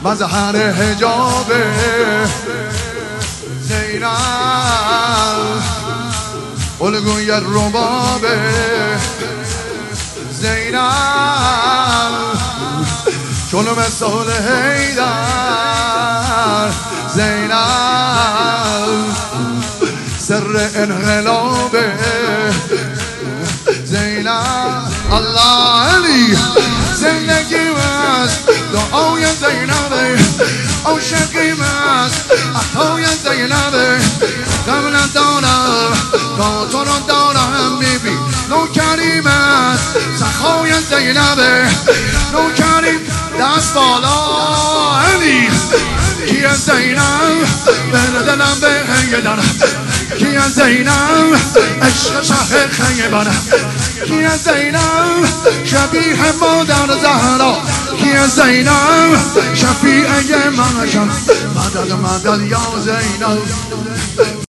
مظهر حجاب زینب، الگوی رباب زینب، چون مثال حیدر زینب، سر انقلاب زینب. الله علی زندگی است دعای زینب، عاشقی است عطای زینب. غم ندارم تا تو رو دارم بیبی، نوکریم است سخای زینب. نوکریم دست بالا علی کیه زینب، به دلم به هنگدن کیه زینب، عشق شه خیبانه کیه زینب، شبیه مادر زهرا کیه زینب، شفیعه من مدد مدد یا زینب.